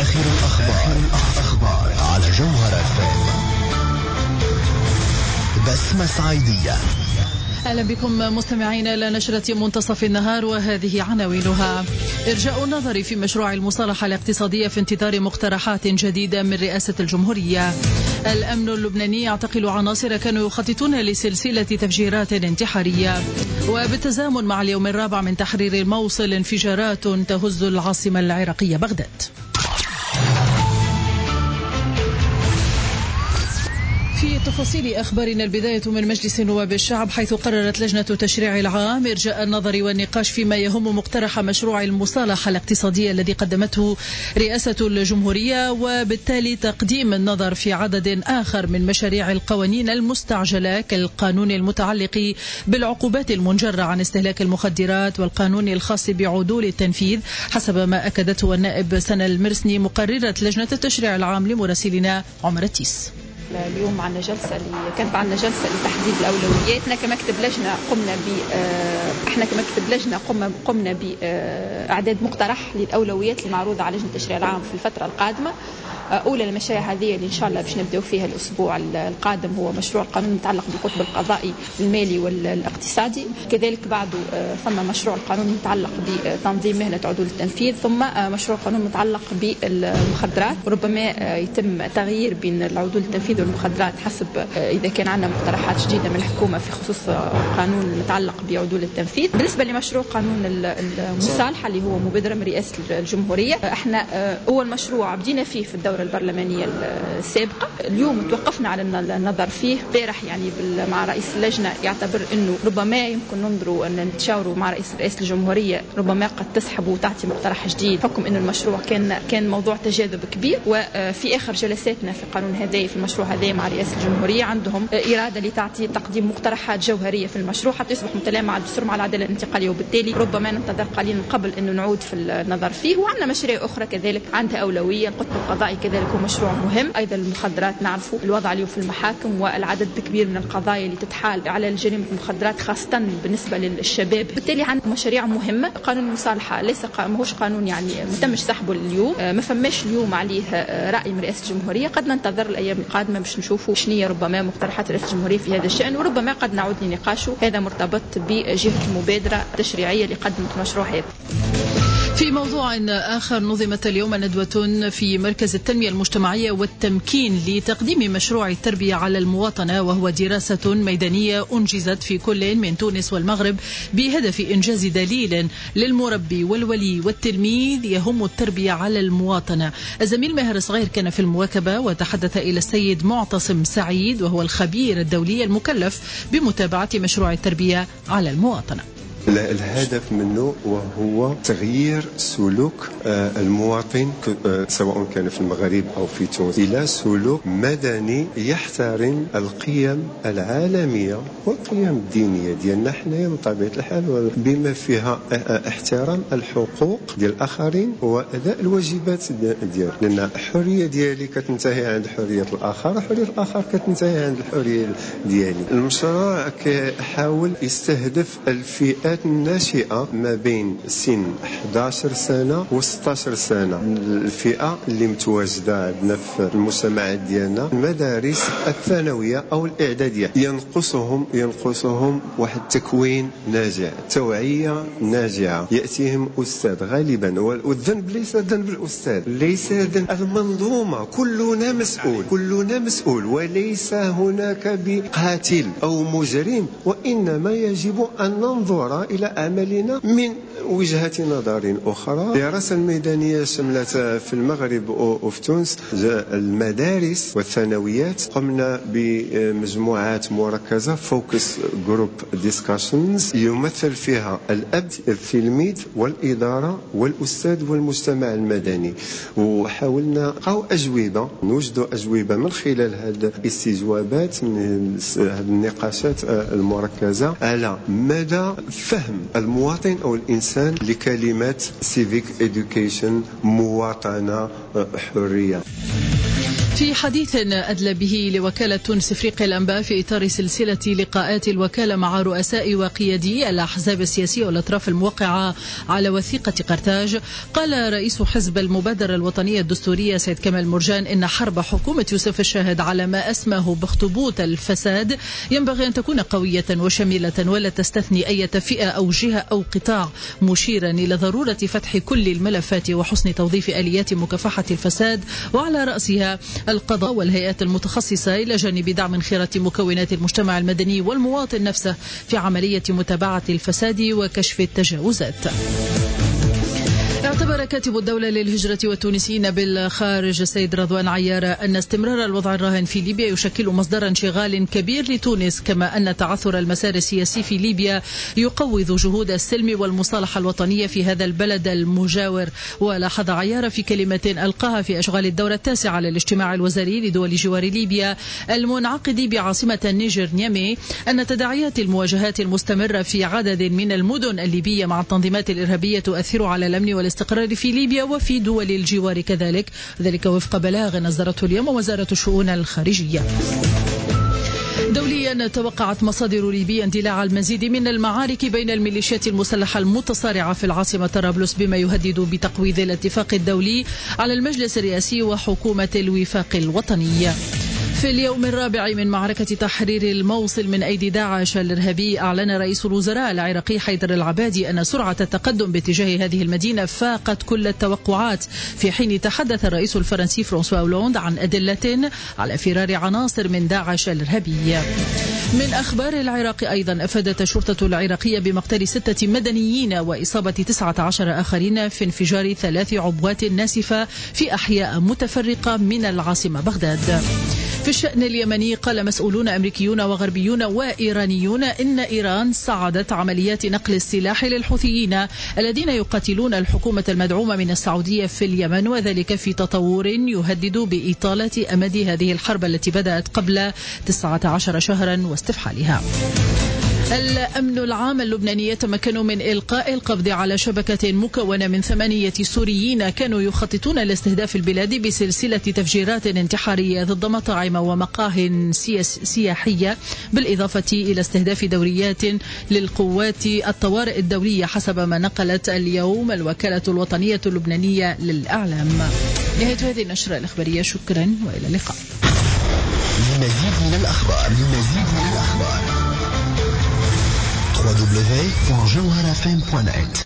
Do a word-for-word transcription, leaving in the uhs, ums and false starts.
آخر الأخبار, الأخبار على جوهر اف ام. بسمة صعيدية. أهلا بكم مستمعين إلى نشرة منتصف النهار، وهذه عناوينها: إرجاء النظر في مشروع المصالحة الاقتصادية في انتظار مقترحات جديدة من رئاسة الجمهورية. الأمن اللبناني يعتقل عناصر كانوا يخططون لسلسلة تفجيرات انتحارية. وبالتزامن مع اليوم الرابع من تحرير الموصل انفجارات تهز العاصمة العراقية بغداد. في تفاصيل أخبارنا البداية من مجلس نواب الشعب، حيث قررت لجنة التشريع العام إرجاء النظر والنقاش فيما يهم مقترح مشروع المصالحة الاقتصادية الذي قدمته رئاسة الجمهورية، وبالتالي تقديم النظر في عدد آخر من مشاريع القوانين المستعجلة كالقانون المتعلق بالعقوبات المنجرة عن استهلاك المخدرات والقانون الخاص بعدول التنفيذ، حسب ما أكدته النائب سنة المرسني مقررة لجنة التشريع العام لمراسلنا عمر التيس. اليوم عندنا جلسة اللي كانت عندنا جلسة لتحديد الأولويات. احنا كمكتب لجنة قمنا ب احنا كمكتب لجنة قمنا قمنا بإعداد مقترح للأولويات المعروضة على لجنة التشريع العام في الفترة القادمة. أولى المشاريع هذه اللي إن شاء الله باش نبدأ فيها الأسبوع القادم هو مشروع القانون المتعلق بالقطب القضائي المالي والاقتصادي، كذلك بعده ثم مشروع القانون المتعلق بتنظيم مهنة عدول التنفيذ، ثم مشروع القانون المتعلق بالمخدرات. وربما يتم تغيير بين العدول التنفيذ والمخدرات حسب إذا كان عندنا مقترحات جديدة من الحكومة في خصوص قانون المتعلق بعدول التنفيذ. بالنسبة لمشروع قانون المصالحة اللي هو مبادرة من رئاسة الجمهورية، احنا أول مشروع بدينا فيه في الدورة البرلمانية السابقة، اليوم توقفنا على النظر فيه. بارح يعني مع رئيس اللجنة يعتبر انه ربما يمكن ننظروا ان نتشاوروا مع رئيس رئاسة الجمهورية، ربما قد تسحب وتعطي مقترح جديد حكم انه المشروع كان كان موضوع تجاذب كبير. وفي اخر جلساتنا في القانون هذا في المشروع هذا مع رئاسة الجمهورية عندهم إرادة لتعطي تقديم مقترحات جوهرية في المشروع حتى يصبح متلائم مع الدستور مع العدالة الانتقالية، وبالتالي ربما ننتظر قليلا قبل انه نعود في النظر فيه. وعندنا مشاريع اخرى كذلك عندها أولوية. القطب القضائي كذلك هو مشروع مهم، أيضا المخدرات نعرفوا الوضع اليوم في المحاكم والعدد الكبير من القضايا اللي تتحال على جريمة المخدرات خاصة بالنسبة للشباب، بالتالي عندنا مشاريع مهمة. قانون المصالحة ليس ماهوش قانون يعني ما تمش سحبه اليوم، ما فماش اليوم عليه رأي من رئاسة الجمهورية، قد ننتظر الأيام القادمة باش نشوفوا شنية ربما مقترحات رئاسة الجمهورية في هذا الشأن، وربما قد نعود لنقاشه. هذا مرتبط بجهة المبادرة التشريعية اللي قدمت المشروع هذا. في موضوع آخر، نظمت اليوم ندوة في مركز التنمية المجتمعية والتمكين لتقديم مشروع التربية على المواطنة، وهو دراسة ميدانية أنجزت في كل من تونس والمغرب بهدف إنجاز دليل للمربي والولي والتلميذ يهم التربية على المواطنة. الزميل ماهر صغير كان في المواكبة وتحدث إلى السيد معتصم سعيد، وهو الخبير الدولي المكلف بمتابعة مشروع التربية على المواطنة. الهدف منه وهو تغيير سلوك المواطن سواء كان في المغرب أو في تونس إلى سلوك مدني يحترم القيم العالمية والقيم الدينية ديالنا حنايا بطبيعة الحال، بما فيها احترام الحقوق ديال الآخرين وأداء الواجبات ديالهم، لأن الحرية ديالي كتنتهي عند حرية الآخر وحرية الآخر كتنتهي عند الحرية ديالي. المشروع كيحاول يستهدف الفئات الناشئة ما بين سن أحد عشر سنة و ستة عشر سنة، الفئة اللي متواجدة عندنا في المجتمعات ديالنا المدارس الثانوية أو الإعدادية، ينقصهم ينقصهم واحد التكوين ناجع، توعية ناجعة، يأتيهم أستاذ غالبا، والذنب ليس ذنب الأستاذ، ليس ذنب المنظومة، كلنا مسؤول كلنا مسؤول وليس هناك بقاتل أو مجرم، وإنما يجب أن ننظر إلى عملنا من وجهة نظر أخرى. الدراسة الميدانية شملت في المغرب وفي تونس المدارس والثانويات، قمنا بمجموعات مركزة فوكس جروب ديسكاشنز يمثل فيها الأب التلميذ والإدارة والأستاذ والمجتمع المدني، وحاولنا نلقاو أجوبة نوجدوا أجوبة من خلال هذه الاستجوابات من هذه النقاشات المركزة على مدى فهم المواطن أو الإنسان لكلمات civic education، مواطنة، حرية. في حديث أدلى به لوكالة تونس إفريقيا الأنباء في إطار سلسلة لقاءات الوكالة مع رؤساء وقيادي الأحزاب السياسية والأطراف الموقعة على وثيقة قرطاج، قال رئيس حزب المبادرة الوطنية الدستورية سيد كمال مرجان إن حرب حكومة يوسف الشاهد على ما أسماه باخطبوط الفساد ينبغي أن تكون قوية وشميلة ولا تستثني أي فئة أو جهة أو قطاع، مشيرا إلى ضرورة فتح كل الملفات وحسن توظيف آليات مكافحة الفساد، وعلى رأسها القضاء والهيئات المتخصصة، إلى جانب دعم انخراط مكونات المجتمع المدني والمواطن نفسه في عملية متابعة الفساد وكشف التجاوزات. اعتبر كاتب الدولة للهجرة والتونسيين بالخارج السيد رضوان عيارة أن استمرار الوضع الراهن في ليبيا يشكل مصدر انشغال كبير لتونس، كما أن تعثر المسار السياسي في ليبيا يقوض جهود السلم والمصالحة الوطنية في هذا البلد المجاور. ولاحظ عيارة في كلمة ألقاها في أشغال الدورة التاسعة للاجتماع الوزاري لدول جوار ليبيا المنعقد بعاصمة النيجر نيامي أن تداعيات المواجهات المستمرة في عدد من المدن الليبية مع التنظيمات الإرهابية تؤثر على الأمن والاستقرار في ليبيا وفي دول الجوار كذلك، ذلك وفق بلاغ أصدرته اليوم وزارة الشؤون الخارجية. دوليا توقعت مصادر ليبيا اندلاع المزيد من المعارك بين الميليشيات المسلحة المتصارعة في العاصمة طرابلس، بما يهدد بتقويض الاتفاق الدولي على المجلس الرئاسي وحكومة الوفاق الوطني. في اليوم الرابع من معركة تحرير الموصل من أيدي داعش الإرهابي، أعلن رئيس الوزراء العراقي حيدر العبادي أن سرعة التقدم باتجاه هذه المدينة فاقت كل التوقعات، في حين تحدث الرئيس الفرنسي فرانسوا أولاند عن أدلة على فرار عناصر من داعش الإرهابي. من أخبار العراق أيضا، أفادت الشرطة العراقية بمقتل ستة مدنيين وإصابة تسعة عشر آخرين في انفجار ثلاث عبوات ناسفة في أحياء متفرقة من العاصمة بغداد. في الشأن اليمني، قال مسؤولون أمريكيون وغربيون وإيرانيون إن إيران صعدت عمليات نقل السلاح للحوثيين الذين يقاتلون الحكومة المدعومة من السعودية في اليمن، وذلك في تطور يهدد بإطالة أمد هذه الحرب التي بدأت قبل تسعة عشر شهرا واستفحالها. الأمن العام اللبناني يتمكن من إلقاء القبض على شبكة مكونة من ثمانية سوريين كانوا يخططون لاستهداف البلاد بسلسلة تفجيرات انتحارية ضد مطاعم ومقاه سياحية، بالإضافة إلى استهداف دوريات للقوات الطوارئ الدولية، حسب ما نقلت اليوم الوكالة الوطنية اللبنانية للإعلام. نهاية هذه النشرة الإخبارية، شكرا وإلى اللقاء. للمزيد من الأخبار للمزيد من الأخبار دبليو دبليو دبليو دوت جوهرة إف إم دوت نت